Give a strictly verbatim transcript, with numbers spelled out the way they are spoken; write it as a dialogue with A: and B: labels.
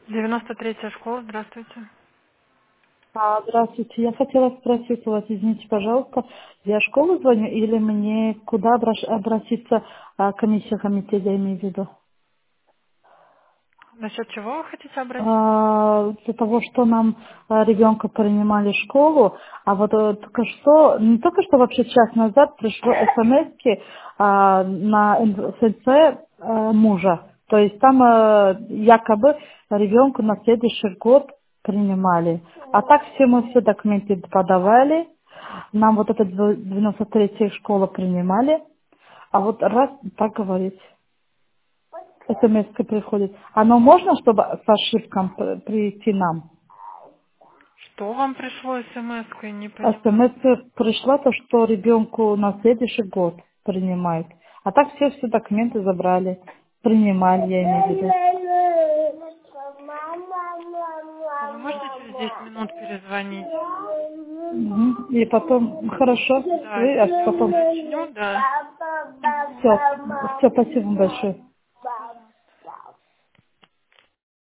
A: девяносто третья школа, здравствуйте.
B: А, Здравствуйте. Я хотела спросить у вас, извините, пожалуйста, я в школу звоню или мне куда обращ- обратиться, а, комиссия комитета, я имею в виду?
A: Насчет чего вы хотите обратиться?
B: А, Из-за того, что нам а, ребенка принимали в школу, а вот э, только что, не только что вообще час назад пришло смс на эн эс цэ а, мужа. То есть там э, якобы ребенка на следующий год принимали. А так все мы все документы подавали. Нам вот эта девяносто третья школа принимали. А вот раз так говорить. смс приходит. Оно можно, чтобы с ошибком при- прийти нам?
A: Что вам пришло смс я не понимаю.
B: смс пришла то, что ребенку на следующий год принимают. А так все все документы забрали. Принимали, я имею в виду.
A: А вы можете через десять минут перезвонить?
B: Мгм. И потом, хорошо,
A: Да,
B: вы, а
A: я
B: потом,
A: уточню, да.
B: все, все, спасибо большое.